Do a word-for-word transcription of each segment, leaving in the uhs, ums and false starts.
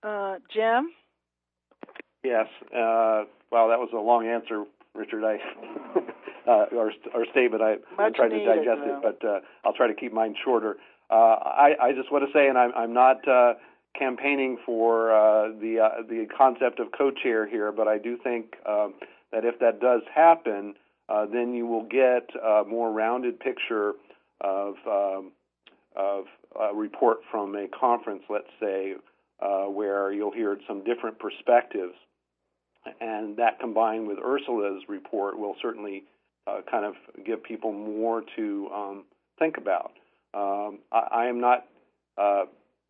Uh, Jim? Yes. Uh, wow, that was a long answer, Richard. I uh, or, or statement. I, I'm trying to digest it, but uh, I'll try to keep mine shorter. Uh, I, I just want to say, and I'm, I'm not uh, campaigning for uh, the uh, the concept of co-chair here, but I do think um, that if that does happen, uh, then you will get a more rounded picture of um, of a report from a conference, let's say, uh, where you'll hear some different perspectives. And that combined with Ursula's report will certainly uh, kind of give people more to um, think about. Um, I, I am not, uh,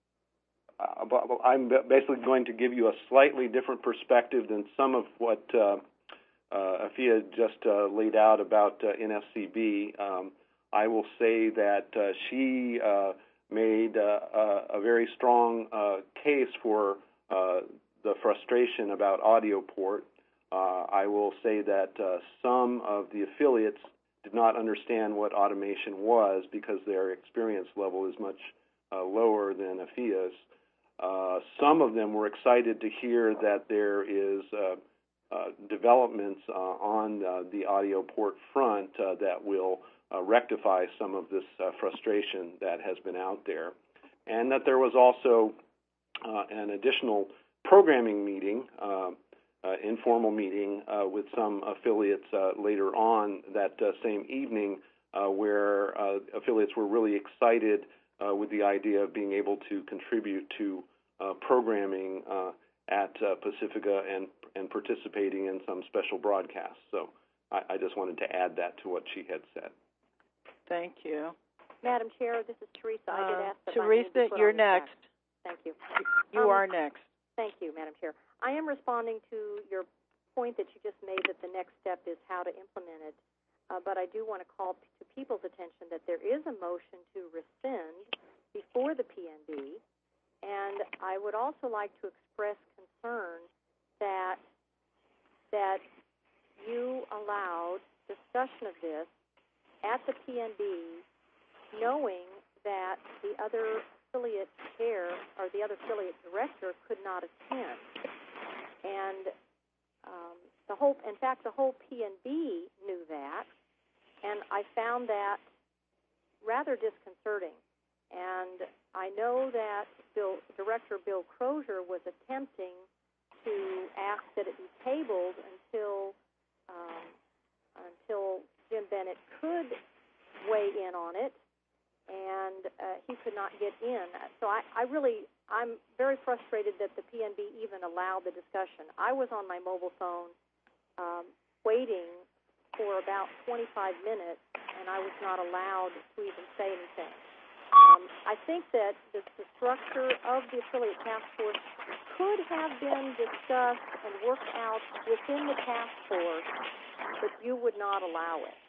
I'm basically going to give you a slightly different perspective than some of what uh, uh, Afia just uh, laid out about uh, N F C B. Um, I will say that uh, she uh, made uh, a, a very strong uh, case for uh, the frustration about AudioPort. Uh, I will say that uh, some of the affiliates did not understand what automation was because their experience level is much uh, lower than Afia's. Uh, some of them were excited to hear that there is uh, uh, developments uh, on uh, the AudioPort front uh, that will uh, rectify some of this uh, frustration that has been out there, and that there was also uh, an additional programming meeting, uh, uh, informal meeting uh, with some affiliates uh, later on that uh, same evening uh, where uh, affiliates were really excited uh, with the idea of being able to contribute to uh, programming uh, at uh, Pacifica and, and participating in some special broadcasts. So I, I just wanted to add that to what she had said. Thank you. Madam Chair, this is Teresa. I did Uh, ask that Teresa, you're next. Thank you. You um, are next. Thank you, Madam Chair. I am responding to your point that you just made that the next step is how to implement it, uh, but I do want to call to people's attention that there is a motion to rescind before the P N B, and I would also like to express concern that that you allowed discussion of this at the P N B, knowing that the other affiliate chair or the other affiliate director could not attend. And um, the whole, in fact, the whole P N B knew that, and I found that rather disconcerting. And I know that Bill, Director Bill Crozier was attempting to ask that it be tabled until um, until Jim Bennett could weigh in on it, and uh, he could not get in. So I, I really, I'm very frustrated that the P N B even allowed the discussion. I was on my mobile phone um, waiting for about twenty-five minutes, and I was not allowed to even say anything. Um, I think that the, the structure of the affiliate task force could have been discussed and worked out within the task force, but you would not allow it.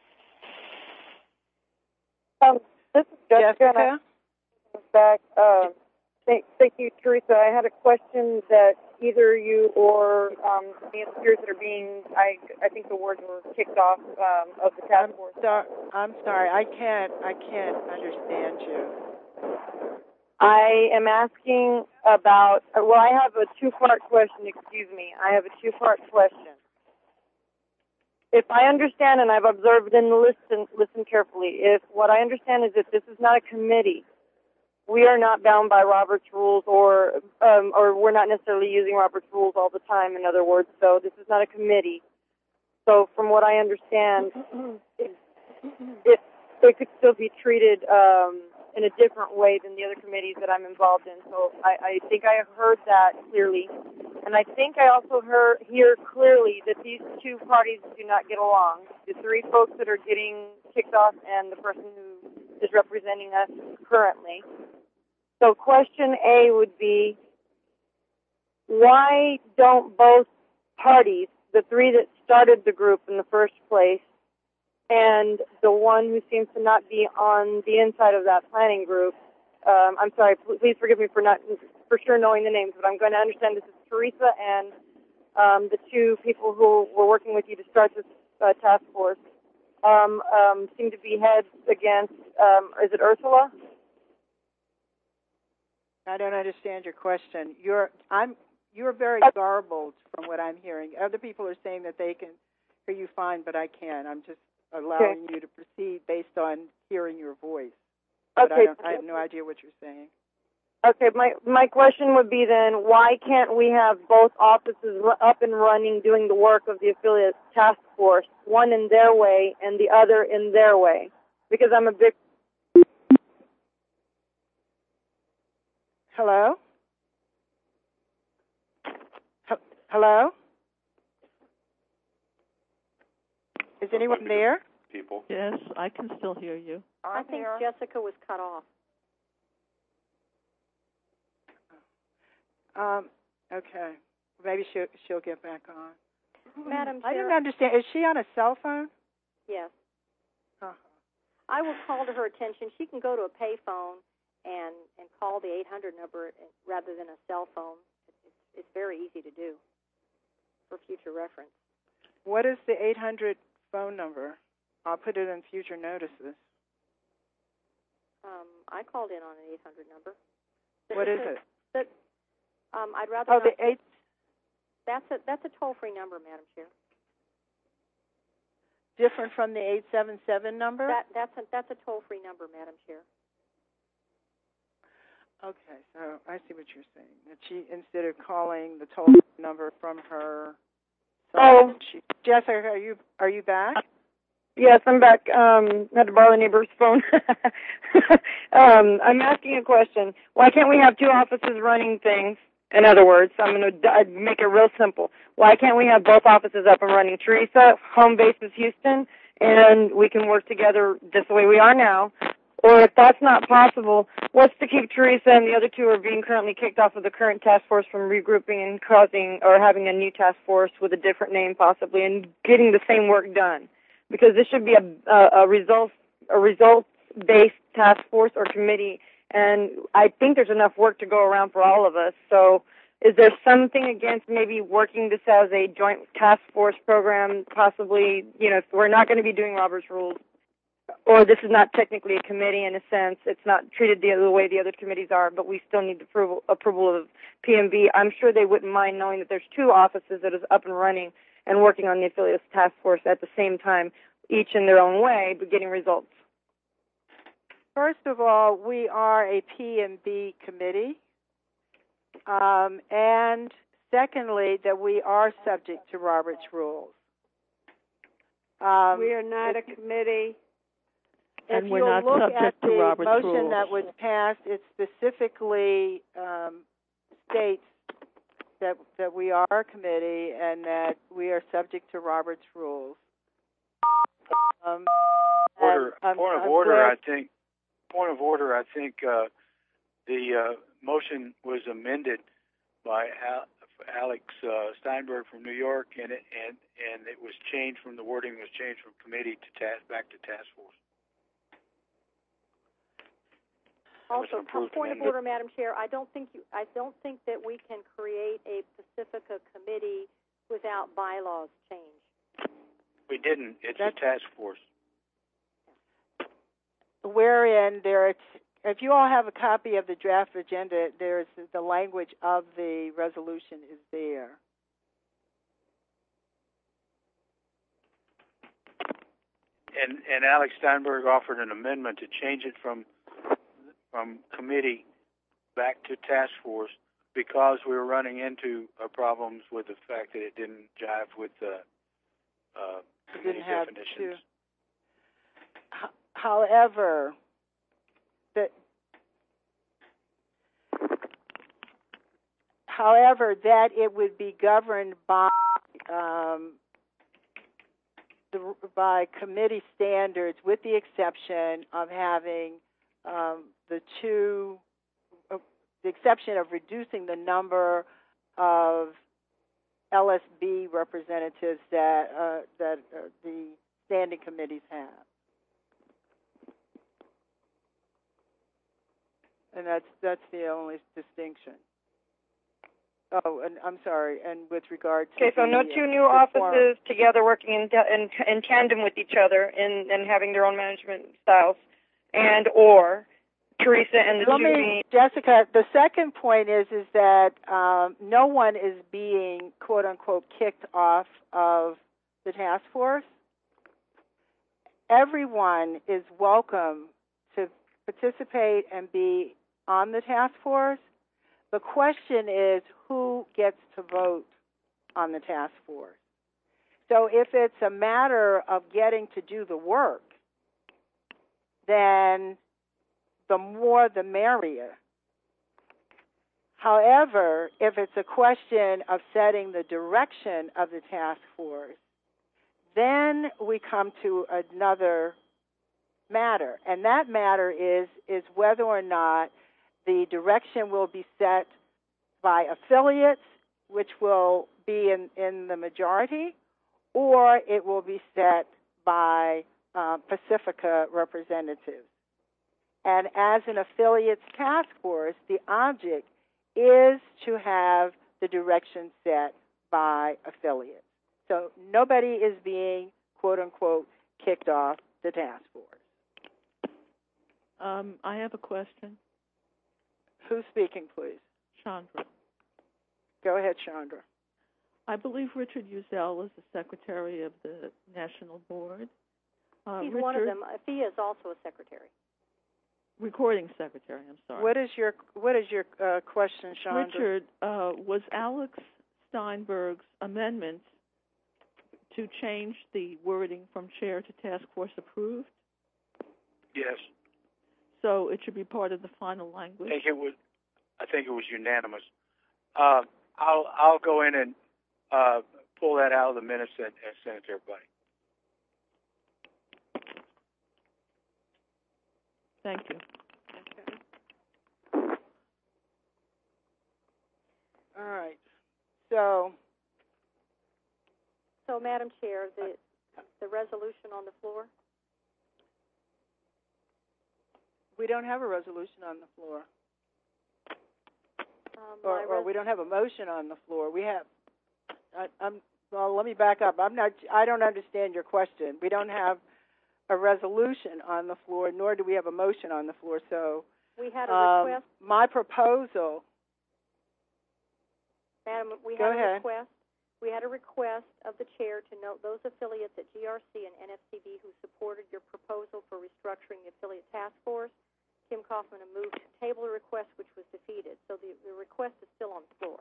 Um, this is Jessica. Jessica? Back. Uh, thank, thank you, Teresa. I had a question that either you or um, the peers that are being, I, I think the words were kicked off um, of the task I'm force. So, I'm sorry. I can't. I can't understand you. I am asking about. Well, I have a two-part question. Excuse me. I have a two-part question. If I understand, and I've observed and listened, listen carefully, if what I understand is that this is not a committee, we are not bound by Robert's rules, or um, or we're not necessarily using Robert's rules all the time, in other words, so this is not a committee. So from what I understand, it, it, it could still be treated um, in a different way than the other committees that I'm involved in. So I, I think I heard that clearly. And I think I also heard, hear clearly that these two parties do not get along. The three folks that are getting kicked off and the person who is representing us currently. So question A would be, why don't both parties, the three that started the group in the first place, and the one who seems to not be on the inside of that planning group, um, I'm sorry, please forgive me for not for sure knowing the names, but I'm going to understand this is Teresa and um, the two people who were working with you to start this uh, task force, um, um, seem to be heads against, um, is it Ursula? I don't understand your question. You're I'm you're very Uh, garbled from what I'm hearing. Other people are saying that they can hear you fine, but I can't. I'm just allowing Okay. you to proceed based on hearing your voice. But Okay. I don't I have no idea what you're saying. Okay, my my question would be then, why can't we have both offices ru- up and running doing the work of the affiliate task force, one in their way and the other in their way? Because I'm a big... Hello? H- Hello? Is anyone there? People. Yes, I can still hear you. I think Jessica was cut off. Um, okay. Maybe she'll, she'll get back on. Madam I Chair, didn't understand. Is she on a cell phone? yes. Uh-huh. I will call to her attention. She can go to a payphone and, and call the eight hundred number rather than a cell phone. It's, it's very easy to do for future reference. What is the eight hundred phone number? I'll put it in future notices. Um, I called in on an eight hundred number. What is It's it? a- That, um, I'd rather Oh, not. the eight. That's a that's a toll-free number, Madam Chair. Different from the eight seven seven number? That that's a that's a toll-free number, Madam Chair. Okay, so I see what you're saying. That she, instead of calling the toll number from her, so Oh. she, Jessica, are you are you back? Yes, I'm back. Um, had to borrow a neighbor's phone. um, I'm asking a question. Why can't we have two offices running things? In other words, I'm going to make it real simple. Why can't we have both offices up and running? Teresa, home base is Houston, and we can work together just the way we are now. Or if that's not possible, what's to keep Teresa and the other two are being currently kicked off of the current task force from regrouping and causing or having a new task force with a different name possibly and getting the same work done? Because this should be a, a, a results a results-based task force or committee, and I think there's enough work to go around for all of us. So is there something against maybe working this as a joint task force program, possibly, you know, if we're not going to be doing Robert's Rules, or this is not technically a committee in a sense, it's not treated the other way the other committees are, but we still need the approval, approval of P M B. I'm sure they wouldn't mind knowing that there's two offices that is up and running and working on the affiliates task force at the same time, each in their own way, but getting results. First of all, we are a P M B committee, um, and secondly, that we are subject to Robert's Rules. Um, we are not a if, committee. And if we're you'll not look subject at to the Robert's motion Rules. that was passed, it specifically um, states that that we are a committee and that we are subject to Robert's Rules. Um, Order, I'm, point of I'm order, glad- I think. Point of order, I think uh, the uh, motion was amended by Al- Alex uh, Steinberg from New York, and it and and it was changed from the wording was changed from committee to task back to task force. Also, approved point of amendment. order, Madam Chair. I don't think you. I don't think that we can create a Pacifica committee without bylaws change. We didn't. It's That's- a task force. wherein there, it's, if you all have a copy of the draft agenda, there's the language of the resolution is there. And and Alex Steinberg offered an amendment to change it from from committee back to task force because we were running into uh, problems with the fact that it didn't jive with the uh, It committee didn't have definitions. to. H- However, the, however, that it would be governed by um, the, by committee standards, with the exception of having um, the two, uh, the exception of reducing the number of L S B representatives that uh, that uh, the standing committees have. And that's that's the only distinction. Oh, and I'm sorry. And with regard to Okay, so the, no uh, two new the forum- offices together working in, in in tandem with each other and and having their own management styles, and or Teresa, and the Let two me, me. Jessica, the second point is is that um, no one is being, quote unquote, kicked off of the task force. Everyone is welcome to participate and be on the task force. The question is who gets to vote on the task force. So if it's a matter of getting to do the work, then the more the merrier. However, if it's a question of setting the direction of the task force, then we come to another matter, and that matter is is whether or not the direction will be set by affiliates, which will be in, in the majority, or it will be set by uh, Pacifica representatives. And as an affiliates task force, the object is to have the direction set by affiliates. So nobody is being, quote unquote, kicked off the task force. Um, I have a question. Who's speaking, please? Chandra. Go ahead, Chandra. I believe Richard Uzel is the secretary of the National Board. Uh, He's Richard, one of them. Afia is also a secretary. Recording secretary, I'm sorry. What is your What is your uh, question, Chandra? Richard, uh, was Alex Steinberg's amendment to change the wording from chair to task force approved? Yes. So it should be part of the final I language? think it was. I think it was unanimous. Uh, I'll I'll go in and uh, pull that out of the minutes and, and send it to everybody. Thank you. Okay. All right. So, So, Madam Chair, the the resolution on the floor. we don't have a resolution on the floor, Um, or, my or res- we don't have a motion on the floor. We have. I, I'm. Well, let me back up. I'm not. I don't understand your question. We don't have a resolution on the floor, nor do we have a motion on the floor. So, we had a um, request, my proposal. Madam. We Go had a ahead. request. We had a request of the chair to note those affiliates at G R C and N F C B who supported your proposal for restructuring the affiliate task force. Kim Kaufman moved to table a request which was defeated. So the, the request is still on the floor.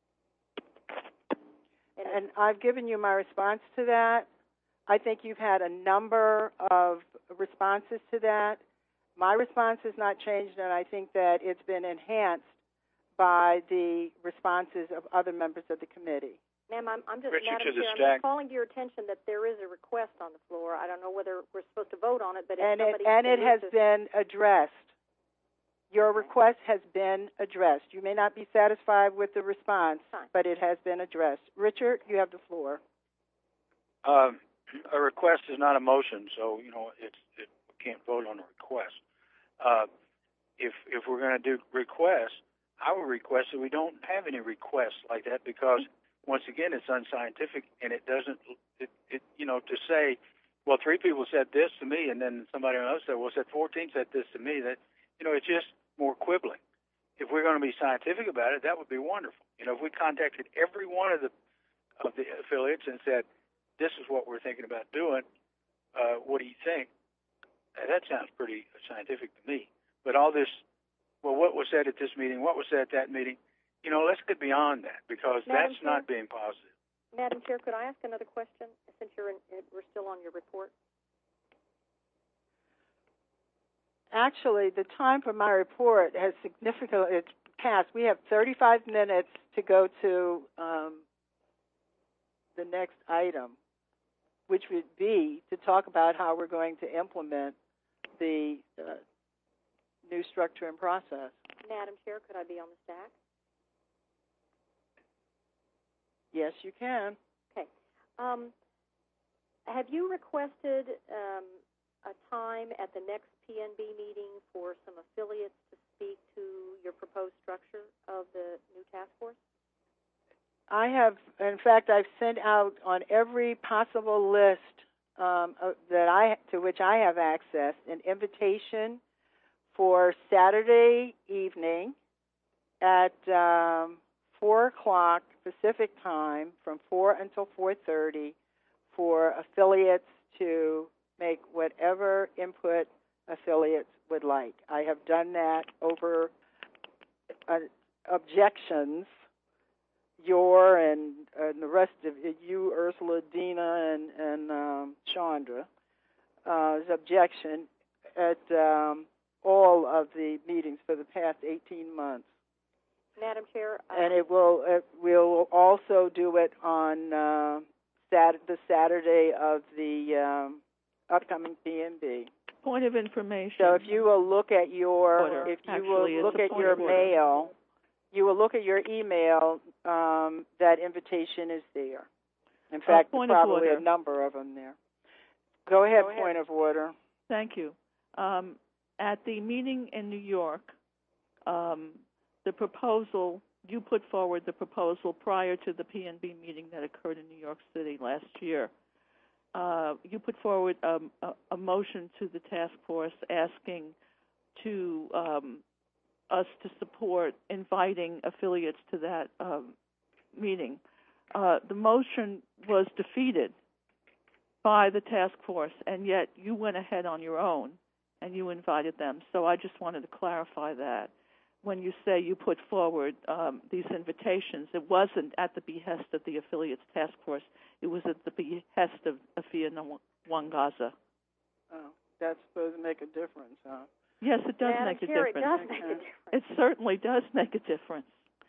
And, And I've given you my response to that. I think you've had a number of responses to that. My response has not changed, and I think that it's been enhanced by the responses of other members of the committee. Ma'am, I'm, I'm just, Richard, Madam to the Chair, I'm stack. just calling to your attention that there is a request on the floor. I don't know whether we're supposed to vote on it, but if And it, somebody and it can has move to- been addressed. Your request has been addressed. You may not be satisfied with the response, Fine. but it has been addressed. Richard, you have the floor. Um, a request is not a motion, so you know it's it, we can't vote on a request. Uh, if if we're going to do requests, I would request that we don't have any requests like that because once again it's unscientific and it doesn't it, it you know to say, well, three people said this to me and then somebody else said, well, said fourteen said this to me. That you know it's just more quibbling. If we're going to be scientific about it, that would be wonderful. You know, if we contacted every one of the of the affiliates and said, this is what we're thinking about doing, uh, what do you think? Uh, that sounds pretty scientific to me. But all this, well, what was said at this meeting, what was said at that meeting, you know, let's get beyond that because Madam that's Chair? not being positive. Madam Chair, could I ask another question since you're in, we're still on your report? Actually, the time for my report has significantly passed. We have thirty-five minutes to go to um, the next item, which would be to talk about how we're going to implement the uh, new structure and process. Madam Chair, could I be on the stack? Yes, you can. Okay. Um, have you requested um, a time at the next P N B meeting for some affiliates to speak to your proposed structure of the new task force? I have, in fact, I've sent out on every possible list um, uh, that I to which I have access an invitation for Saturday evening at um, four o'clock Pacific time, from four until four thirty, for affiliates to make whatever input affiliates would like. I have done that over uh, objections, your and, and the rest of you, Ursula, Dina, and, and um, Chandra, uh, objection at um, all of the meetings for the past eighteen months. Madam Chair. Uh, and it will. It, we'll also do it on uh, Sat- the Saturday of the um, upcoming P N B. Point of information. So if you will look at your, Order. if you Actually, will look it's a at point your of order. mail, you will look at your email. Um, that invitation is there. In fact, point there's of probably order. a number of them there. Go ahead. Go ahead. Point of order. Thank you. Um, at the meeting in New York, um, the proposal, you put forward the proposal prior to the P N B meeting that occurred in New York City last year. Uh, you put forward um, a, a motion to the task force asking to um, us to support inviting affiliates to that um, meeting. Uh, the motion was defeated by the task force, and yet you went ahead on your own and you invited them. So I just wanted to clarify that. When you say you put forward um, these invitations, it wasn't at the behest of the affiliates task force. It was at the behest of Afia Nwangaza. Oh, that's supposed to make a difference, huh? Yes, it does Madam make a Chair, difference. it does make a difference. It certainly does make a difference.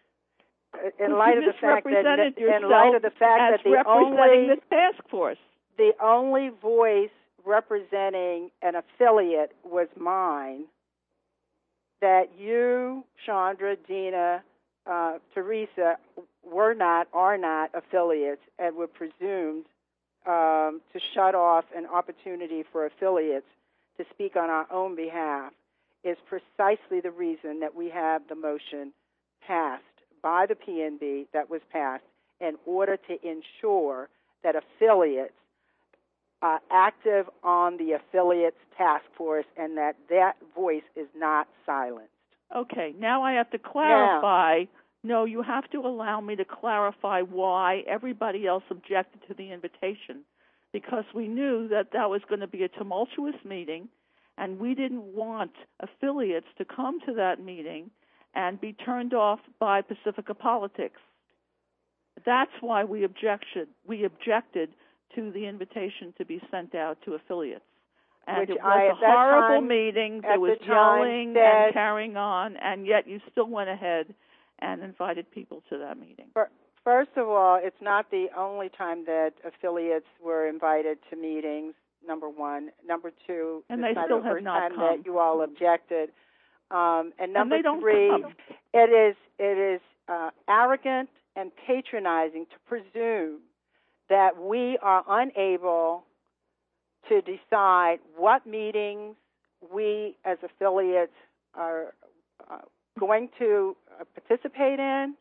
In light of the fact that, misrepresented in light of the fact as that the representing only this task force. the only voice representing an affiliate was mine, that you, Chandra, Dina, uh, Teresa, were not, are not affiliates, and were presumed um, to shut off an opportunity for affiliates to speak on our own behalf, is precisely the reason that we have the motion passed by the P N B that was passed in order to ensure that affiliates are active on the affiliates task force and that that voice is not silenced. Okay, now I have to clarify. No, you have to allow me to clarify why everybody else objected to the invitation, because we knew that that was going to be a tumultuous meeting, and we didn't want affiliates to come to that meeting and be turned off by Pacifica Politics. That's why we objected. We objected to the invitation to be sent out to affiliates. And Which it was I, a at that horrible time, meeting. There at was the time yelling said- and carrying on, and yet you still went ahead and invited people to that meeting. First of all, it's not the only time that affiliates were invited to meetings, number one. Number two, And it's they not still the have first not time come. that you all objected. Um, and number and they don't three, come. it is it is uh, arrogant and patronizing to presume that we are unable to decide what meetings we as affiliates are uh, going to uh, participate in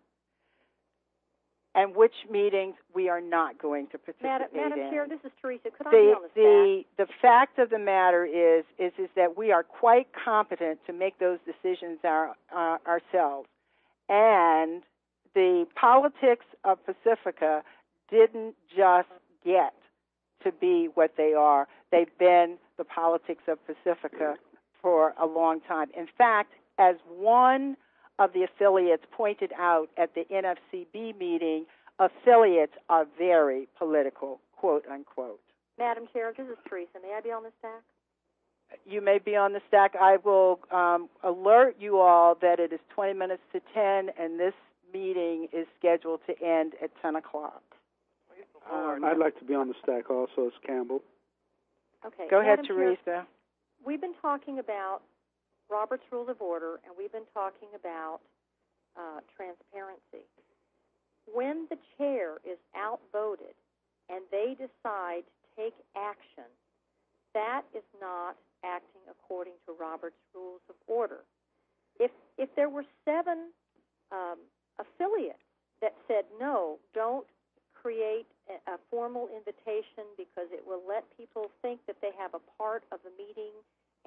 and which meetings we are not going to participate Madam, Madam in. Chair, this is Teresa. Could I the be on the the the fact of the matter is is is that we are quite competent to make those decisions our, uh, ourselves, and the politics of Pacifica didn't just get to be what they are. They've been the politics of Pacifica for a long time. In fact, as one of the affiliates pointed out at the N F C B meeting, affiliates are very political, quote unquote. Madam Chair, this is Teresa. May I be on the stack? You may be on the stack. I will um, alert you all that it is twenty minutes to ten, and this meeting is scheduled to end at ten o'clock. Um, I'd like to be on the stack also as Campbell. Okay. Go ahead, Madam Chair, Teresa. we've been talking about Robert's Rules of Order, and we've been talking about uh, transparency. When the chair is outvoted and they decide to take action, that is not acting according to Robert's Rules of Order. If if there were seven um, affiliates that said, no, don't create a, a formal invitation because it will let people think that they have a part of the meeting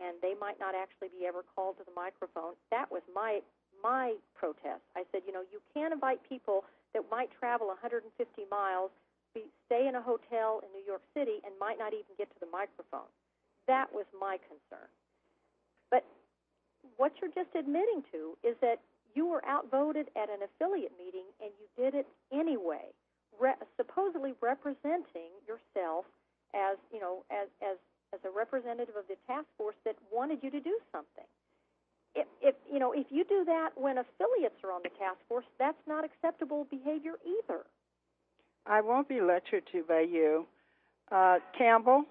and they might not actually be ever called to the microphone. That was my my protest. I said, you know, you can't invite people that might travel one hundred fifty miles, be, stay in a hotel in New York City, and might not even get to the microphone. That was my concern. But what you're just admitting to is that you were outvoted at an affiliate meeting, and you did it anyway, re- supposedly representing yourself as, you know, as, as as a representative of the task force that wanted you to do something. If, if you know, if you do that when affiliates are on the task force, that's not acceptable behavior either. I won't be lectured to by you. Uh, Campbell?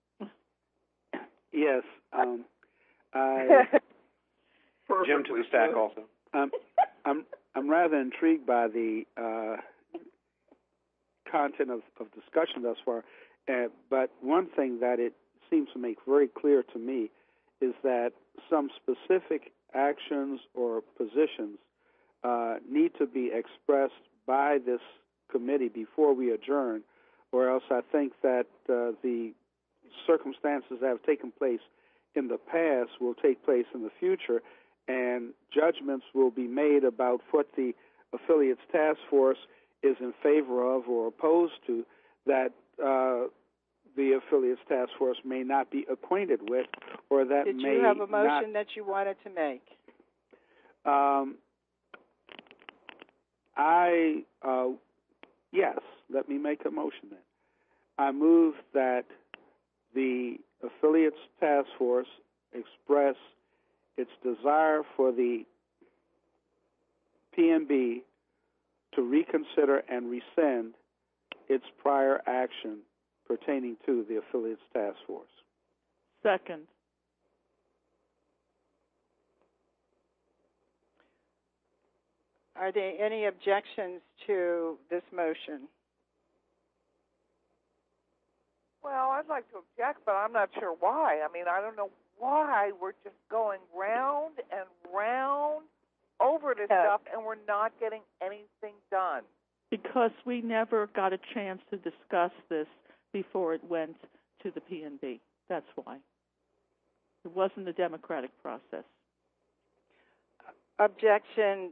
Yes. Um, I, Jim to the stack also. I'm, I'm, I'm rather intrigued by the uh, content of, of discussion thus far, uh, but one thing that it seems to make very clear to me is that some specific actions or positions uh, need to be expressed by this committee before we adjourn, or else I think that uh, the circumstances that have taken place in the past will take place in the future, and judgments will be made about what the affiliates task force is in favor of or opposed to that uh, the affiliates task force may not be acquainted with, or that Did may you have a motion not, that you wanted to make? Um, I, uh, yes, let me make a motion then. I move that the affiliates task force express its desire for the P N B to reconsider and rescind its prior action pertaining to the affiliates task force. Second. Are there any objections to this motion? Well, I'd like to object, but I'm not sure why. I mean, I don't know why we're just going round and round over this Yeah. stuff and we're not getting anything done. Because we never got a chance to discuss this before it went to the P N B. That's why. It wasn't a democratic process. Objection.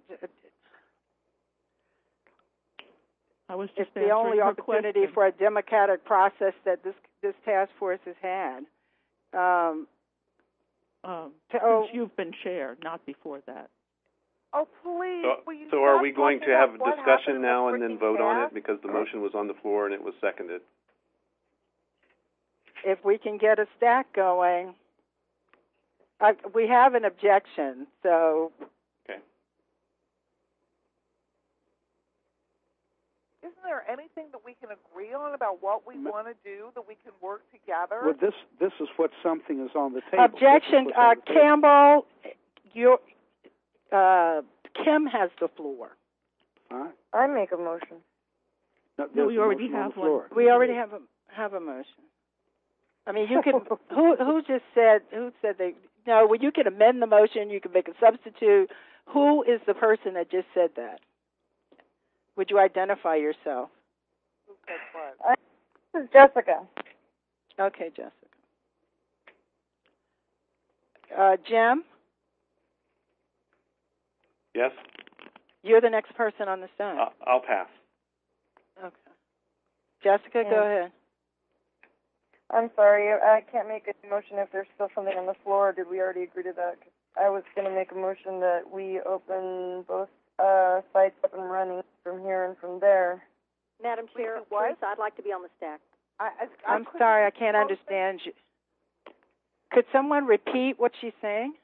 I was It's just the only answering her opportunity question. for a democratic process that this this task force has had. Um, Um, to, oh, since you've been chair, not before that. Oh, please, So, will you so are stop we going talking to have about a what happened discussion in the now and then freaking vote on past? it because the motion was on the floor and it was seconded? if we can get a stack going, I, we have an objection. So Okay. Isn't there anything that we can agree on about what we want to do, that we can work together? Well, this this is what something is on the table. objection, This is what's uh, on the table. Campbell. Your uh, Kim has the floor. All right. I make a motion. No, No, there's we a already motion on have the one. floor. We already have a have a motion. I mean, you could. who who just said? Who said they? No. Well, you can amend the motion. You can make a substitute. Who is the person that just said that? Would you identify yourself? Who said what? I, this is Jessica. Okay, Jessica. Uh, Jim, Yes? you're the next person on the stack. I'll, I'll pass. Okay. Jessica, go Yeah. ahead. I'm sorry, I can't make a motion if there's still something on the floor. Did we already agree to that? I was going to make a motion that we open both uh, sites up and running from here and from there. Madam We Chair, do what? Teresa, I'd like to be on the stack. I, I, I I'm couldn't- sorry, I can't understand you. Could someone repeat what she's saying?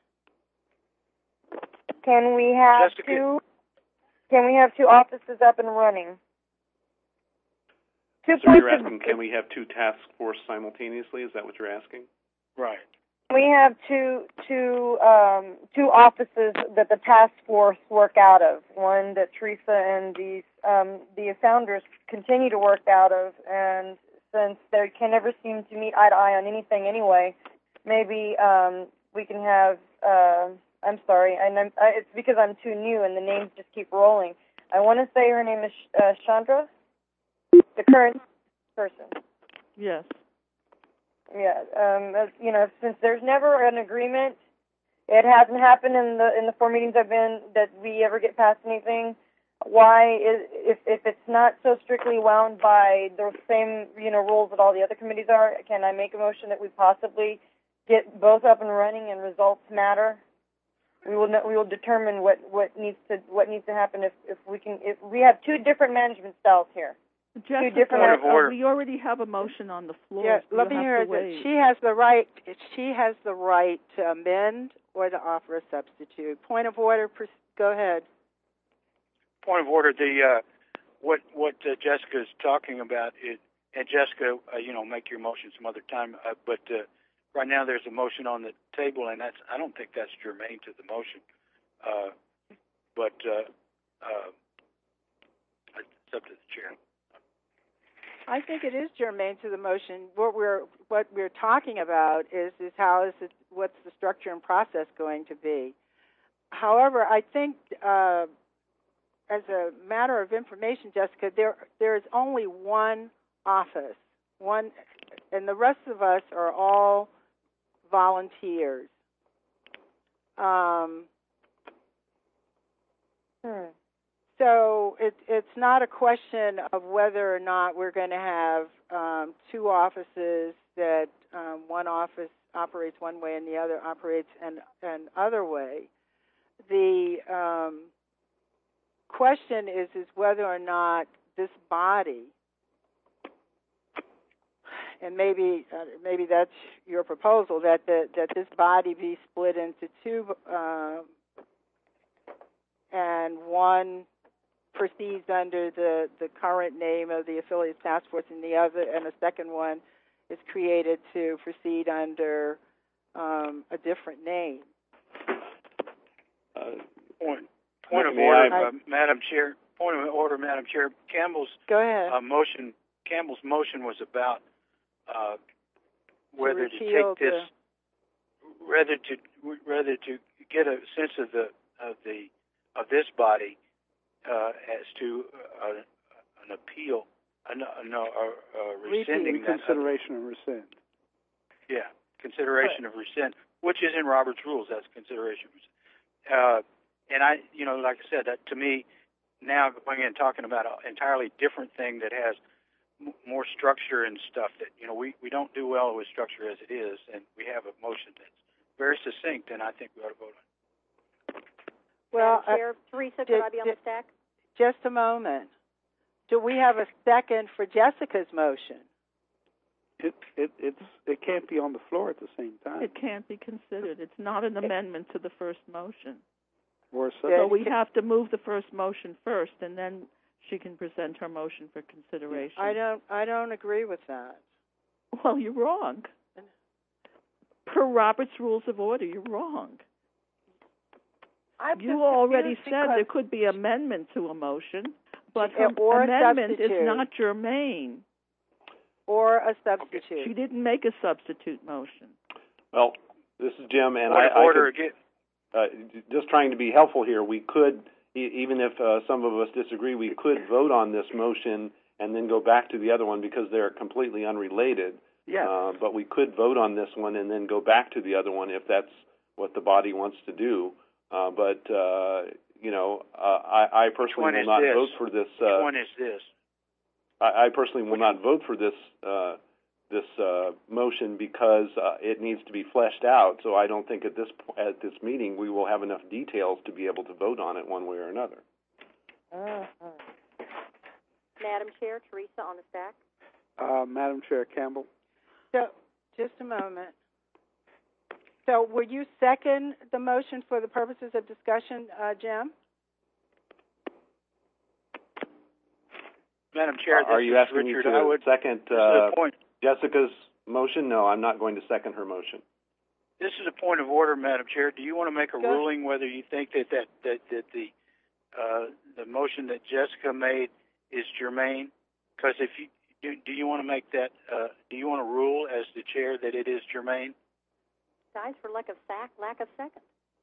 Can we have Jessica- two? Can we have two offices up and running? Two So you're places- asking, can we have two task force simultaneously? Is that what you're asking? Right. We have two two um, two offices that the task force work out of. One that Teresa and the um, the founders continue to work out of, and since they can never seem to meet eye to eye on anything anyway, maybe um, we can have. Uh, I'm sorry, and I'm, I, it's because I'm too new and the names just keep rolling. I want to say her name is uh, Chandra, the current person. Yes. Yeah, um, as, you know, since there's never an agreement, it hasn't happened in the in the four meetings I've been that we ever get past anything. Why is if if it's not so strictly wound by the same you know rules that all the other committees are? Can I make a motion that we possibly get both up and running and results matter? We will we will determine what, what needs to what needs to happen if, if we can if we have two different management styles here. Jessica, two different Point of order. uh, we already have a motion on the floor. Yeah, so let you'll me have hear to that. wait. She has the right. She has the right to amend or to offer a substitute. Point of order. Go ahead. Point of order. The uh, what what uh, Jessica is talking about is, and Jessica, uh, you know, make your motion some other time. Uh, but uh, right now, there's a motion on the table, and that's I don't think that's germane to the motion. Uh, but uh, uh, it's up to the chair. I think it is germane to the motion. What we're what we're talking about is is how is it, what's the structure and process going to be. However, I think uh, as a matter of information, Jessica, there there is only one office, one, and the rest of us are all volunteers. Um, Hmm. So it, it's not a question of whether or not we're going to have um, two offices that um, one office operates one way and the other operates an, an other way. The um, question is is whether or not this body, and maybe uh, maybe that's your proposal, that the, that this body be split into two, uh, and one proceeds under the, the current name of the Affiliates Task Force, and the other, and the second one is created to proceed under um, a different name. Uh, Point point of may order, I- uh, Madam Chair. Point of order, Madam Chair. Campbell's Go ahead. uh, motion. Campbell's motion was about uh, whether to, to repeal take this, the, rather to rather to get a sense of the of the of this body uh, as to uh, an appeal, uh, no, no uh, uh, rescinding that. Reconsideration and rescind. Yeah, consideration of rescind, which is in Robert's rules. That's consideration of rescind. Uh, and I, you know, like I said, that to me, now going in and talking about an entirely different thing that has m- more structure and stuff that, you know, we, we don't do well with structure as it is, and we have a motion that's very succinct, and I think we ought to vote on it. well, Madam Chair, Teresa, could did- I be on did- the stack? just a moment. Do we have a second for Jessica's motion? It it it's it can't be on the floor at the same time. It can't be considered. It's not an amendment to the first motion. Or Yeah, So such. we have to move the first motion first, and then she can present her motion for consideration. I don't. I don't agree with that. Well, you're wrong. Per Robert's Rules of Order, you're wrong. I'm You just already confused said because there could be amendment to a motion, but Yeah, her or a amendment is substitute. not germane. Or a substitute. She didn't make a substitute motion. well, this is Jim, and Point I, of I order could, again. uh, just trying to be helpful here. We could, e- even if uh, some of us disagree, we could vote on this motion and then go back to the other one because they're completely unrelated. Yes. Uh, but we could vote on this one and then go back to the other one if that's what the body wants to do. Uh, but uh, you know, uh, I, I personally one will is not this? vote for this. Which Uh, one is this? I, I personally will not vote for this uh, this uh, motion because uh, it needs to be fleshed out. So I don't think at this po- at this meeting we will have enough details to be able to vote on it one way or another. Uh-huh. Madam Chair, Teresa on the stack. Uh, Madam Chair Campbell. So, just a moment. So, will you second the motion for the purposes of discussion, uh, Jim? Madam Chair, Are this you is asking me Richard. to I would, second this is uh, a point. Jessica's motion? No, I'm not going to second her motion. This is a point of order, Madam Chair. Do you want to make a Go. ruling whether you think that that that, that the uh, the motion that Jessica made is germane? Because if you do, do you want to make that? Uh, do you want to rule as the chair that it is germane? Guys, for lack of sack, lack of second.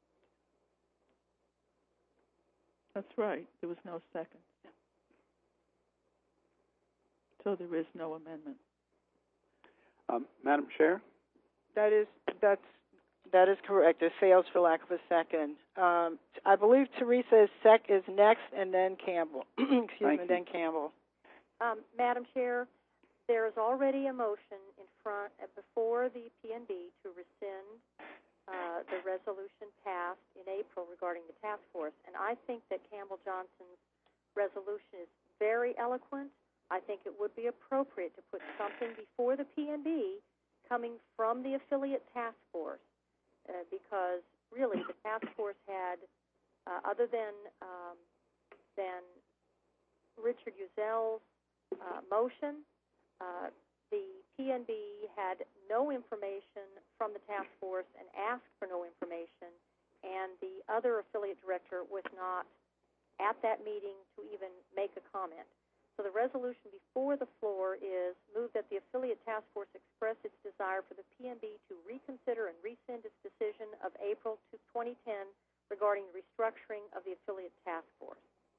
That's right. There was no second. So there is no amendment. Um, Madam Chair? That is that's that is correct. It fails for lack of a second. Um, I believe Teresa is sec is next, and then Campbell. Excuse Thank me, you. then Campbell. Um, Madam Chair, there is already a motion in front uh, before the P N B to rescind uh, the resolution passed in April regarding the task force, and I think that Campbell Johnson's resolution is very eloquent. I think it would be appropriate to put something before the P N B coming from the affiliate task force, uh, because really the task force had, uh, other than um, than Richard Uzel's uh, motion, uh, the P N B had no information from the task force and asked for no information, and the other affiliate director was not at that meeting to even make a comment. So the resolution before the floor is move that the affiliate task force express its desire for the P N B to reconsider and rescind its decision of April twenty ten regarding the restructuring of the affiliate task force.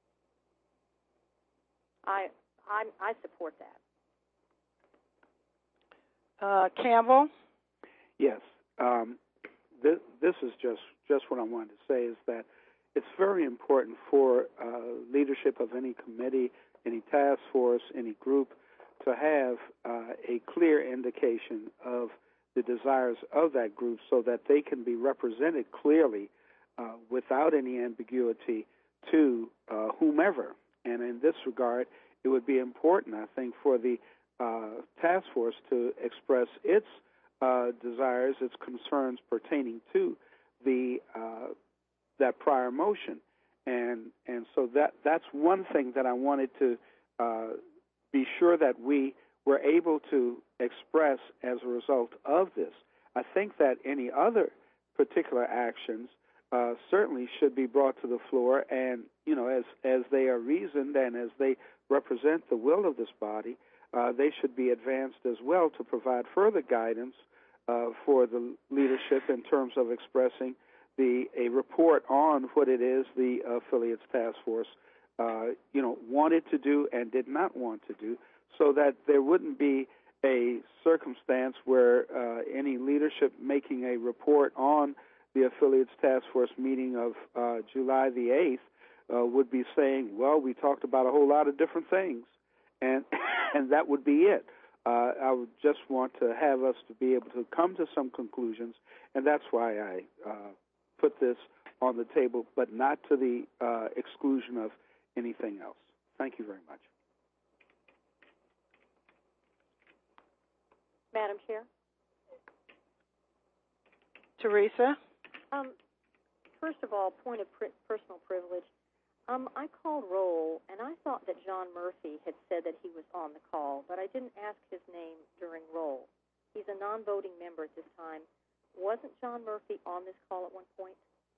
I I'm, I support that. Uh, Campbell? Yes. Um, this, this is just, just what I wanted to say is that it's very important for uh, leadership of any committee, any task force, any group to have uh, a clear indication of the desires of that group so that they can be represented clearly uh, without any ambiguity to uh, whomever. And in this regard, it would be important, I think, for the uh, task force to express its uh, desires, its concerns pertaining to the uh, that prior motion, and and so that that's one thing that I wanted to uh, be sure that we were able to express as a result of this. I think that any other particular actions uh, certainly should be brought to the floor, and you know, as as they are reasoned and as they represent the will of this body, uh, they should be advanced as well to provide further guidance uh, for the leadership in terms of expressing the a report on what it is the affiliates task force, uh, you know, wanted to do and did not want to do, so that there wouldn't be a circumstance where uh, any leadership making a report on the affiliates task force meeting of uh, July the eighth uh, would be saying, well, we talked about a whole lot of different things, and and that would be it. Uh, I would just want to have us to be able to come to some conclusions, and that's why I uh, put this on the table, but not to the uh, exclusion of anything else. Thank you very much. Madam Chair? Teresa? Um, first of all, point of pri- personal privilege. Um, I called roll, and I thought that John Murphy had said that he was on the call, but I didn't ask his name during roll. He's a non-voting member at this time. Wasn't John Murphy on this call at one point?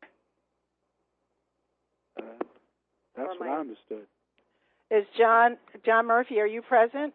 Uh, that's what I understood. Is John John Murphy, are you present?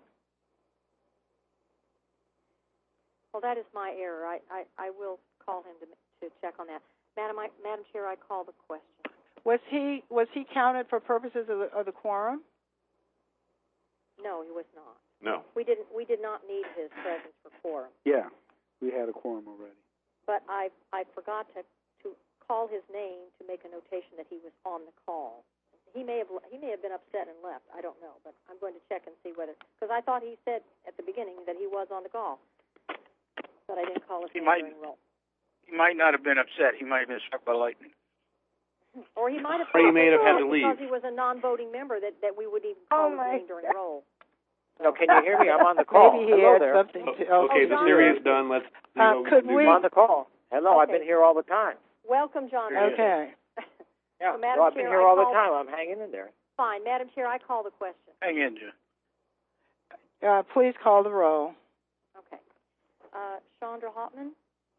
Well, that is my error. I, I, I will call him to to check on that. Madam, I, Madam Chair, I call the question. Was he was he counted for purposes of the, of the quorum? No, he was not. No. We didn't. We did not need his presence for quorum. Yeah, we had a quorum already. But I I forgot to to call his name to make a notation that he was on the call. He may have he may have been upset and left. I don't know, but I'm going to check and see whether, because I thought he said at the beginning that he was on the call, but I didn't call his He name might- during roll. He might not have been upset. He might have been struck by lightning. Or he might have. Or he may have had to because leave. he was a non-voting member that, that we would even Oh call his my name during God. roll. No, can you hear me? I'm on the call. Maybe he Hello had there. something to. Oh, okay, Oh, the John theory Murphy. is done. Let's see Uh, what could we can we- do. I'm on the call. Hello, I've Okay. been here all the time. Welcome, John. Murphy. Okay. Yeah, So, Madam well, I've been Chair, here I all the call- time. I'm hanging in there. Fine, Madam Chair, I call the question. Hang in, Jim. Uh, please call the roll. Okay. Uh, Chandra Hopman.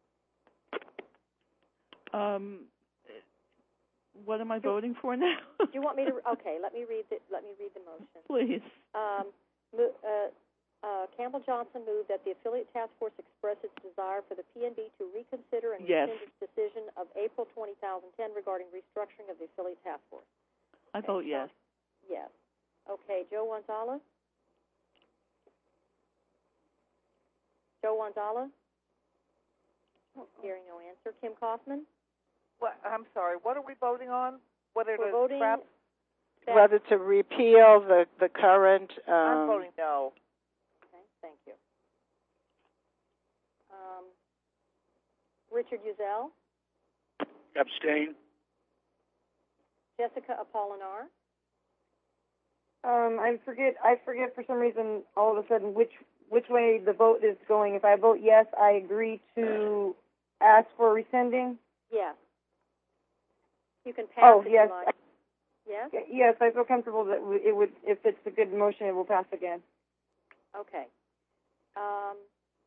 Um, what am I voting for now? Do you want me to? Okay, let me read the let me read the motion. Please. Um, mo- uh, uh, Campbell Johnson moved that the affiliate task force express its desire for the P N B to reconsider and Yes. rescind its decision of April twenty ten regarding restructuring of the affiliate task force. I vote yes. Yes. Okay, Joe Gonzalez. Joe Wanzala? Hearing no answer. Kim Kaufman? What, I'm sorry. What are we voting on? Whether We're to voting scrap? Whether to repeal the, the current... Um, I'm voting no. Okay, thank you. Um, Richard Uzel? Abstain. Jessica Apolinar? Um, I forget. I forget for some reason all of a sudden which which way the vote is going. If I vote yes, I agree to ask for rescinding. Yes. You can pass Oh, if yes. you like. Yes? Y- Yes, I feel comfortable that w- it would. If it's a good motion, it will pass again. Okay. Um,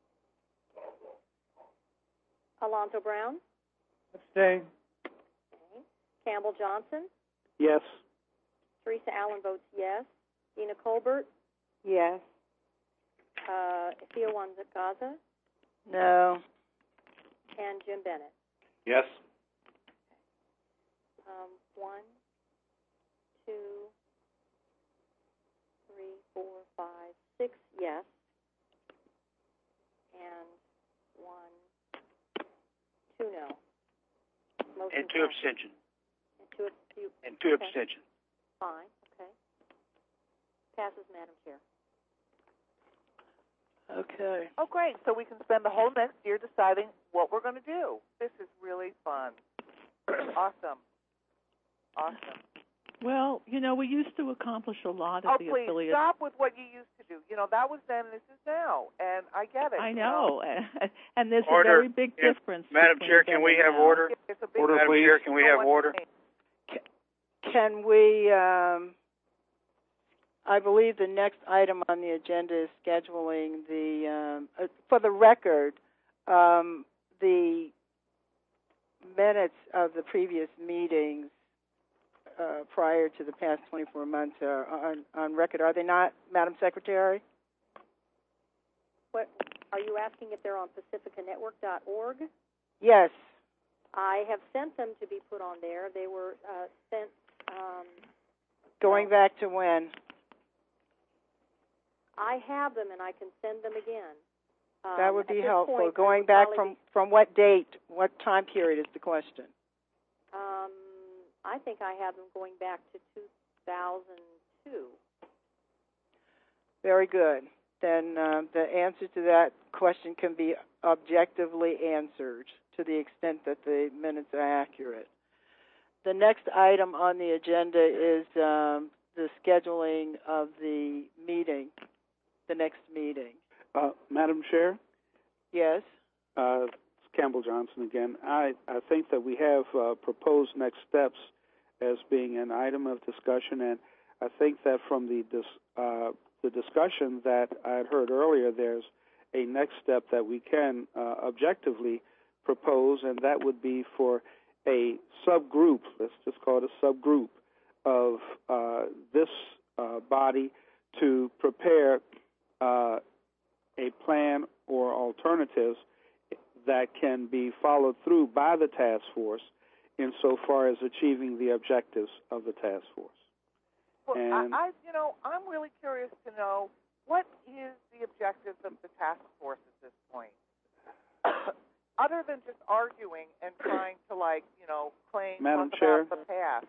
Alonzo Brown? Abstain. Okay. Campbell Johnson? Yes. Teresa Allen votes yes. Dina Colbert? Yes. Uh, Thea Wanzagaza? No. And Jim Bennett? Yes. Um, one, two, three, four, five, six yes. And one, two no. Motion And two passes. abstentions. And two, you, And two okay. abstentions. Fine, okay. Passes, Madam Chair. Okay. Oh, great. So we can spend the whole next year deciding what we're going to do. This is really fun. Awesome. Awesome. Well, you know, we used to accomplish a lot at Oh, the please, affiliate. stop with what you used to do. You know, that was then, this is now. And I get it. I you know, and there's Order. a very big If- difference. Madam between Chair, then can we and have now. order? It's a big Order, Madam please. Chair, can we have order? Can we, um, I believe the next item on the agenda is scheduling the, um, uh, for the record, um, the minutes of the previous meetings uh, prior to the past twenty-four months are on, on record. Are they not, Madam Secretary? What, are you asking if they're on pacifica network dot org? Yes. I have sent them to be put on there. They were uh, sent... Um, Going well, back to when? I have them, and I can send them again. Um, That would at be this helpful. point, I Going would back probably from, from what date, what time period is the question? be- Um, I think I have them going back to two thousand two. Very good. Then um, the answer to that question can be objectively answered to the extent that the minutes are accurate. The next item on the agenda is um, the scheduling of the meeting, the next meeting. Uh, Madam Chair, Yes? uh, it's Campbell Johnson again. I, I think that we have uh, proposed next steps as being an item of discussion, and I think that from the dis, uh, the discussion that I had heard earlier, there's a next step that we can uh, objectively propose, and that would be for a subgroup, let's just call it a subgroup, of uh, this uh, body to prepare uh, a plan or alternatives that can be followed through by the task force insofar as achieving the objectives of the task force. Well, And- I, I, you know, I'm really curious to know what is the objective of the task force at this point, other than just arguing and trying to, like, you know, claim Madam talk Chair. about the past.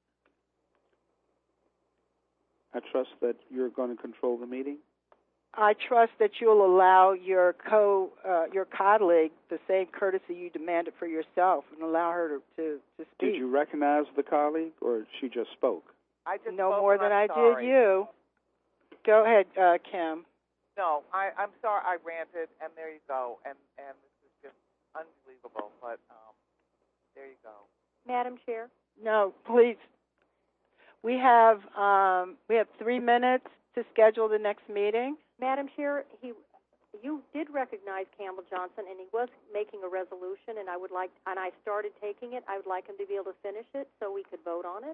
I trust that you're going to control the meeting. I trust that you'll allow your co uh, your colleague the same courtesy you demanded for yourself and allow her to, to, to speak. Did you recognize the colleague, or she just spoke? I just No spoke more and than I'm I sorry. did you. Go ahead, uh, Kim. No, I, I'm sorry I ranted, and there you go, and, and this is just unbelievable, but um, there you go. Madam Chair? No, please. We have um, we have three minutes to schedule the next meeting. Madam Chair, he, you did recognize Campbell Johnson, and he was making a resolution, and I would like, and I started taking it. I would like him to be able to finish it so we could vote on it.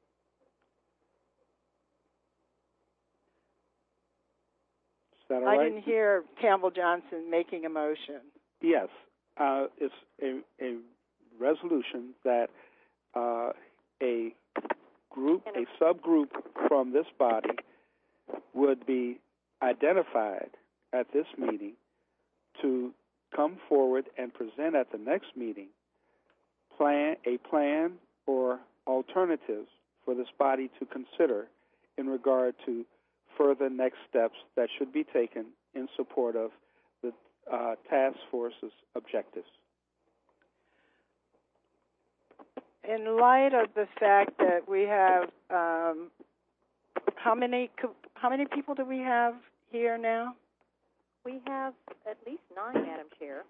Is that all I right? didn't hear Campbell Johnson making a motion. Yes, uh, it's a, a resolution that uh, a group, a subgroup from this body would be identified at this meeting to come forward and present at the next meeting plan a plan or alternatives for this body to consider in regard to further next steps that should be taken in support of the uh, task force's objectives. In light of the fact that we have, um, how many how many people do we have here now? We have at least nine, Madam Chair.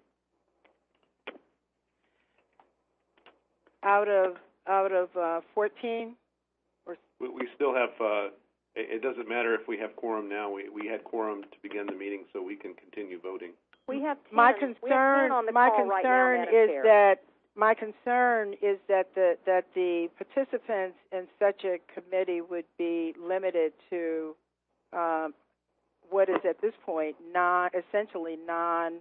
Out of out of uh, fourteen? Or We, we still have, uh, it, it doesn't matter if we have quorum now. We, we had quorum to begin the meeting, so we can continue voting. We have ten. My we have concern, ten on the my call right now, concern Madam is Chair. that my concern is that the that the participants in such a committee would be limited to um, what is at this point non essentially non.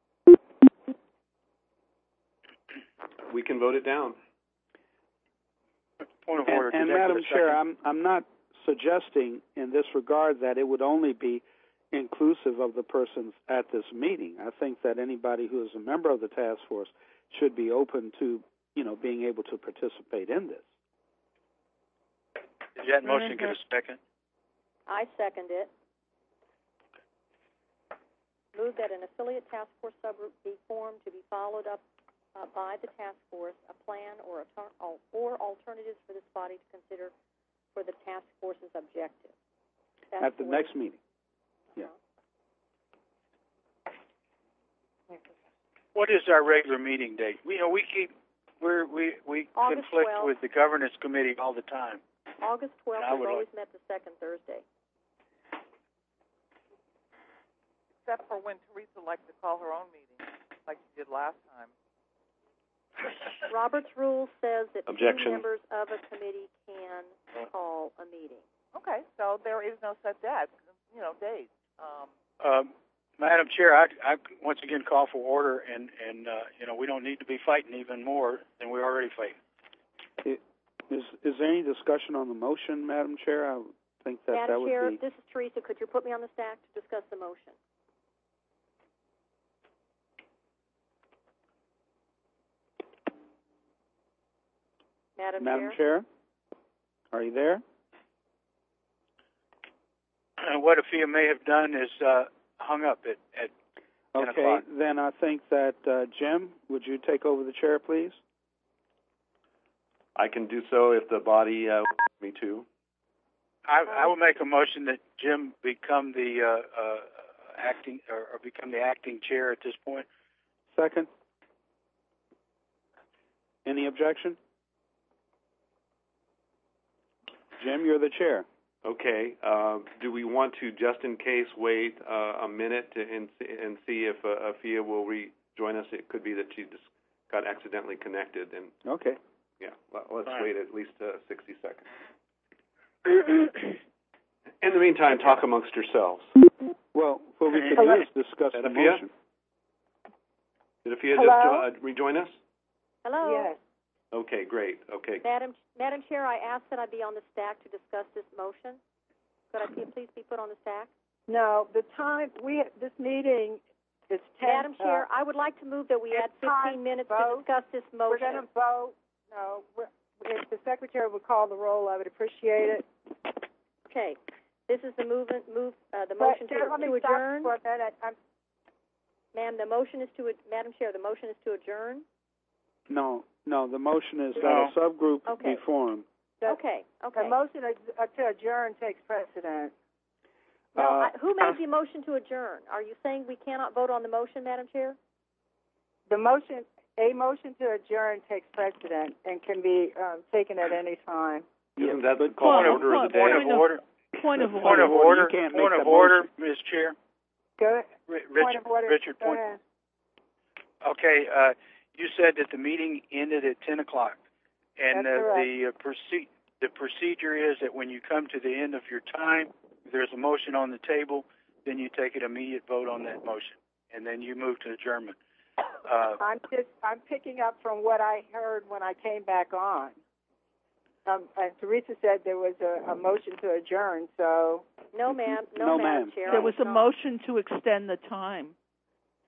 We can vote it down. Point of And, order. and Could I get a Madam Chair, second? I'm I'm not suggesting in this regard that it would only be inclusive of the persons at this meeting. I think that anybody who is a member of the task force should be open to, you know, being able to participate in this. Did that motion get a second? I second it. Move that an affiliate task force subgroup be formed to be followed up uh, by the task force, a plan or, a tar- or alternatives for this body to consider for the task force's objective. That's At the way- next meeting. Yeah. What is our regular meeting date? We, you know, we keep, we're, we, we August conflict twelfth. with the governance committee all the time. August twelfth I is would always met the second Thursday. Except for when Teresa likes to call her own meeting, like she did last time. Robert's rule says that Objection. two members of a committee can call a meeting. Okay, so there is no set date, you know, date. Um, Um, Madam Chair, I, I once again call for order, and, and uh, you know, we don't need to be fighting even more than we're already fighting. It, is is there any discussion on the motion, Madam Chair? I would think that Madam that would Chair, be. this is Teresa. Could you put me on the stack to discuss the motion? Madam, Madam Chair? Chair, are you there? And what Afia may have done is uh, hung up at, at ten Okay, o'clock. then I think that uh, Jim, would you take over the chair, please? I can do so if the body uh, wants me to. I, I will make a motion that Jim become the uh, uh, acting or, or become the acting chair at this point. Second. Any objection? Jim, you're the chair. Okay. Uh, do we want to, just in case, wait uh, a minute to, and, and see if uh, Afia will rejoin us? It could be that she just got accidentally connected. And Okay. yeah, let, let's Fine. wait at least uh, sixty seconds. In the meantime, talk amongst yourselves. Well, what we could Hello? do is discuss the Afia? motion. Did Afia Hello? just uh, rejoin us? Hello? Yes. Okay, great. Okay. Madam, Madam Chair, I asked that I be on the stack to discuss this motion. Could I be- please be put on the stack? No, the time we this meeting is ten. Madam Chair, I would like to move that we it's add fifteen time minutes to to vote. discuss this We're going motion. to vote. No, we're, if the secretary would call the roll, I would appreciate it. Okay. This is the movement, move, uh, the But, motion Chair, to, let me to stop adjourn. for a minute. I'm, Ma'am, the motion is to, ad- Madam Chair, the motion is to adjourn? No, no, the motion is that No. a subgroup Okay. be formed. the, Okay, okay. the motion uh, to adjourn takes precedent. No, Uh, I, who made the motion to adjourn? Are you saying we cannot vote on the motion, Madam Chair? The motion, a motion to adjourn takes precedent and can be um, taken at any time. Isn't that the but- call Point of- order of the point day? Point of order. Point of Point order. of You order. can't make Point of that order, Miz Chair. Go, Ri- point Richard, of order. Richard, Go point. ahead. Okay, uh, you said that the meeting ended at ten o'clock, and That's uh, correct. the uh, proce- the procedure is that when you come to the end of your time, there's a motion on the table, then you take an immediate vote on that motion, and then you move to adjournment. Uh, I'm just I'm picking up from what I heard when I came back on. Um, and Teresa said there was a, a motion to adjourn, so No, ma'am. No, No, Madam ma'am. Chair. There I was a not. motion to extend the time.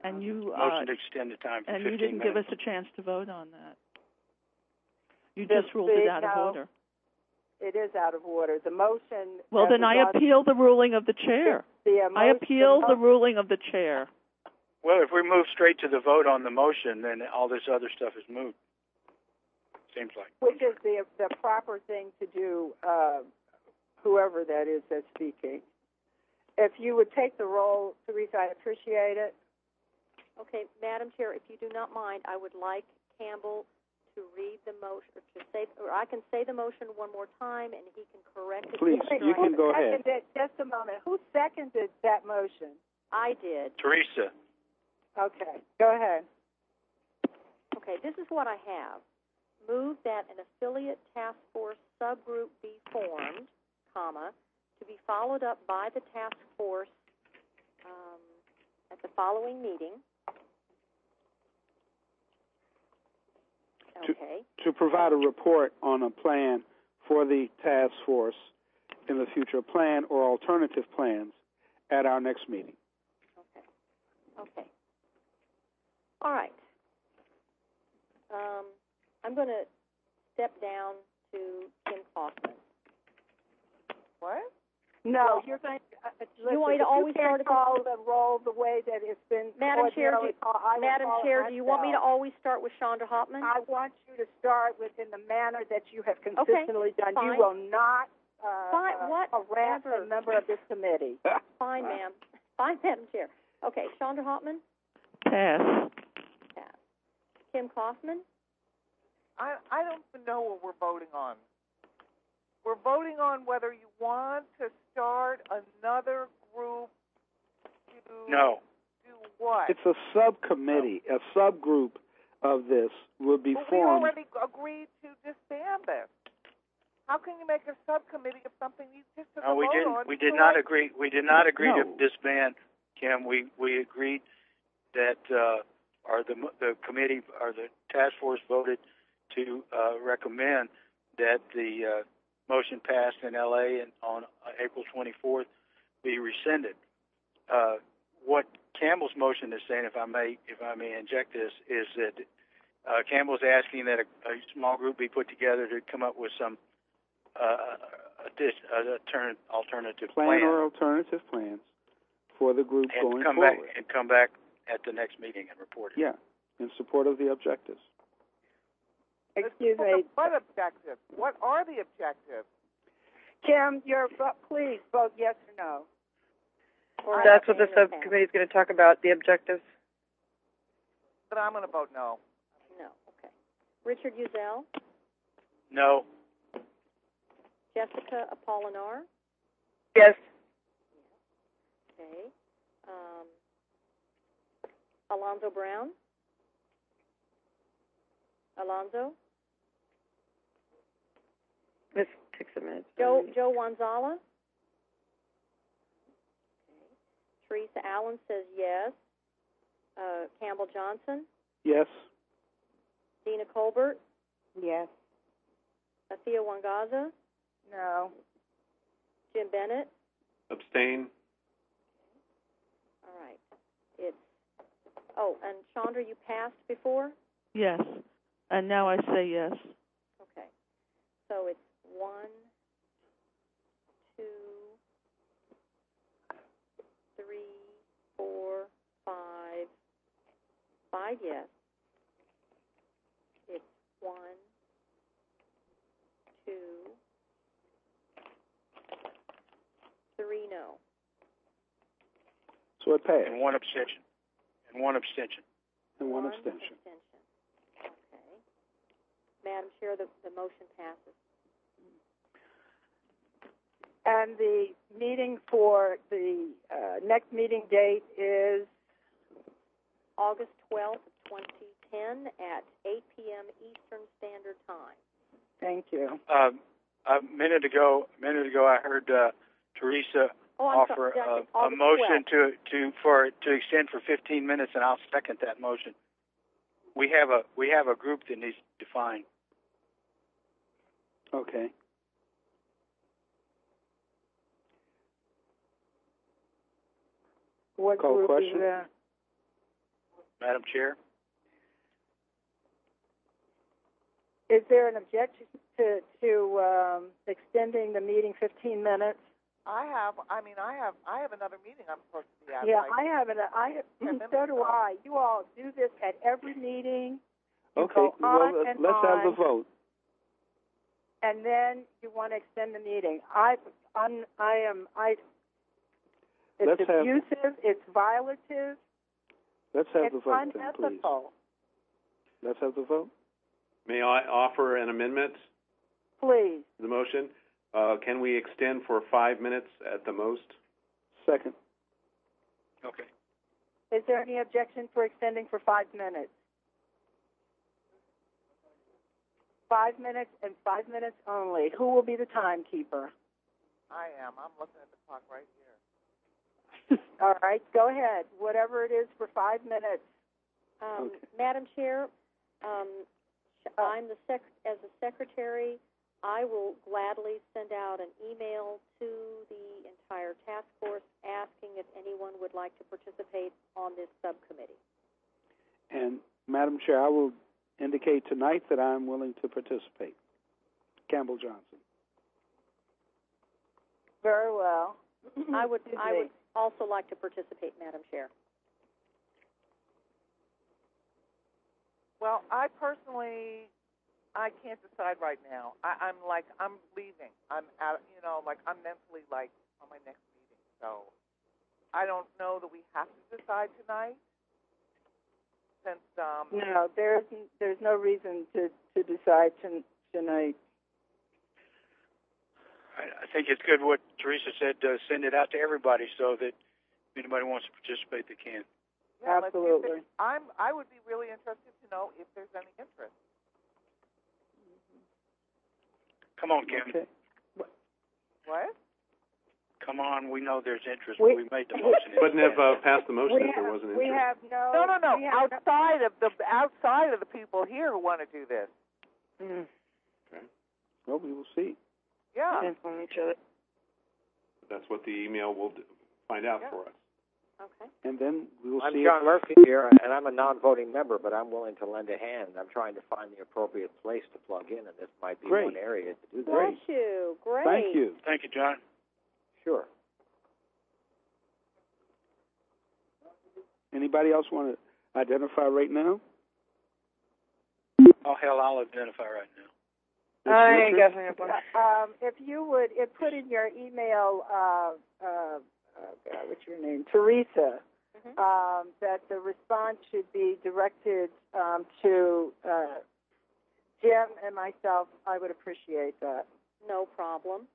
And you Motion uh, to extend the time for and fifteen you didn't minutes. give us a chance to vote on that. You The just ruled it big out of no. order. It is out of order. The motion. Well, that then was I on- appeal the ruling of the chair. The, I emo- appeal the, the mo- ruling of the chair. Well, if we move straight to the vote on the motion, then all this other stuff is moot. Seems like. which is the the proper thing to do. Uh, whoever that is that's speaking. If you would take the roll, Teresa, I appreciate it. Okay, Madam Chair, if you do not mind, I would like Campbell to read the motion, or to say, or I can say the motion one more time, and he can correct it. Please, after you I- can go ahead. Seconded, just a moment. Who seconded that motion? I did. Teresa. Okay, go ahead. Okay, this is what I have. Move that an affiliate task force subgroup be formed, comma, to be followed up by the task force um, at the following meeting. Okay. To provide a report on a plan for the task force in the future, plan or alternative plans at our next meeting. Okay. Okay. All right. Um, I'm going to step down to Kim Kaufman. What? No, you're going. To, uh, listen, You want me to if always you can't start at the- call the roll the way that it's been. Madam Chair, do, ordinarily called, I will Madam call it Chair, do you want me to myself. always start with Chandra Hopman? I want you to start within the manner that you have consistently done. fine. You will not uh, Fine, uh, what? harass Ever. a member of this committee. Fine, ma'am. Fine, Madam Chair. Okay, Chandra Hopman? Pass. Pass. Kim Kaufman? I I don't even know what we're voting on. We're voting on whether you want to start another group to No. do what? It's a subcommittee, a subgroup of this will be But we formed. already agreed to disband this. How can you make a subcommittee of something you just took No, a we vote didn't. on? We did So not I- agree. We did not agree No. to disband, Kim. We we agreed that uh, or the the committee or the task force voted to uh, recommend that the uh, motion passed in L A and on April twenty-fourth be rescinded. Uh, what Campbell's motion is saying, if I may, if I may inject this, is that uh, Campbell's asking that a, a small group be put together to come up with some uh, addition, uh, altern- alternative plan plan, or alternative plans for the group and going come forward. back and come back at the next meeting and report it. Yeah, in support of the objectives. Excuse Well, me, What objectives? What are the objectives? Kim. You're please vote yes or no. Or That's what the Nathaniel Pass? subcommittee is going to talk about, the objectives. But I'm going to vote no. No. Okay. Richard Uzel? No. Jessica Apolinar? Yes. Okay. Um, Alonzo Brown? Alonzo? This takes a minute. Joe Joe Wanzala? Okay. Teresa Allen says yes. Uh, Campbell Johnson? Yes. Dina Colbert? Yes. Athea Wangaza? No. Jim Bennett? Abstain. All right. It's, oh, and Chandra, you passed before? Yes. And now I say yes. Okay. So it's one, two, three, four, five, five yes. It's one, two, three no. So it passed. And one abstention. And one abstention. And one abstention. Okay. Madam Chair, the, the motion passes. And the meeting for the uh, next meeting date is August twelfth, twenty ten at eight p.m. Eastern Standard Time. Thank you. Um, a minute ago, a minute ago, I heard uh, Teresa Oh, I'm offer sorry. a, a August motion twelfth. to to for to extend for fifteen minutes, and I'll second that motion. We have a we have a group that needs defined. Okay. What Call group question? is that? Madam Chair. Is there an objection to to um, extending the meeting fifteen minutes? I have. I mean, I have. I have another meeting I'm supposed to be at. Yeah, like, I have it. I so do I. You all do this at every meeting. You Okay, go well, on let's and let's have the on, vote. and then you want to extend the meeting. I, I'm, I am. I. It's Let's have- abusive. It's violative. Let's have It's the vote then, please. unethical. Let's have the vote. May I offer an amendment Please. to the motion? Uh, can we extend for five minutes at the most? Second. Okay. Is there any objection for extending for five minutes? Five minutes and five minutes only. Who will be the timekeeper? I am. I'm looking at the clock right here. All right, go ahead. Whatever it is for five minutes. Um, Okay. Madam Chair, um, I'm the sec- as a secretary, I will gladly send out an email to the entire task force asking if anyone would like to participate on this subcommittee. And Madam Chair, I will indicate tonight that I'm willing to participate. Campbell Johnson. Very well. I would Excuse I me. would also like to participate, Madam Chair. Well, I personally, I can't decide right now. I, I'm like, I'm leaving. I'm out. You know, like I'm mentally like on my next meeting. So I don't know that we have to decide tonight. Since um. No, there's there's no reason to to decide to, tonight. I, I think it's good what Teresa said, uh, send it out to everybody so that if anybody wants to participate, they can. Yeah, let's see if Absolutely. it- I'm. I would be really interested to know if there's any interest. Come on, Kim. Okay. What? Come on, we know there's interest. We- We, made the motion. Couldn't have uh, passed the motion We if there have, wasn't we interest. have no. No, no, no. we have Outside of the outside of the people here who want to do this. Mm. Well, we will see. Yeah. on each other. That's what the email will do, find out Yeah. for us. Okay. And then we will I'm see. John Murphy here, and I'm a non-voting member, but I'm willing to lend a hand. I'm trying to find the appropriate place to plug in, and this might be Great. one area to do that. Great. Bless you. Great. Thank you. Thank you, John. Sure. Anybody else want to identify right now? Oh, hell, I'll identify right now. I ain't got Um, if you would, if put in your email, uh, uh, uh, God, what's your name, Teresa, Mhm. um, that the response should be directed um, to uh, Jim and myself, I would appreciate that. No problem.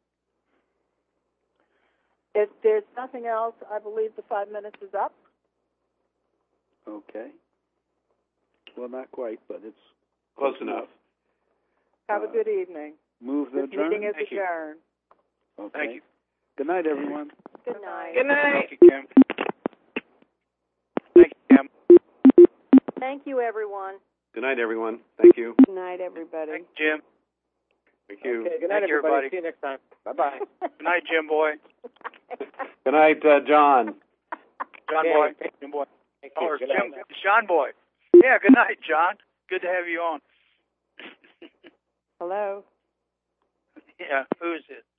If there's nothing else, I believe the five minutes is up. Okay. Well, not quite, but it's Close enough. Have a Uh, good evening. Move the This meeting is Thank you. adjourned. Okay. Thank you. Good night, everyone. Good night. Good night. Thank you, Kim. Thank you, Kim. Thank you, everyone. Good night, everyone. Thank you. Good night, everybody. Thank you, Jim. Thank you. Okay, good night, Thank you, everybody. everybody. See you next time. Bye-bye. Good night, Jim boy. Good night, uh, John. John Okay. boy. Jim boy. Thank Oh, you. or Good Jim, night. John boy. Yeah, good night, John. Good to have you on. Hello. Yeah, who is it?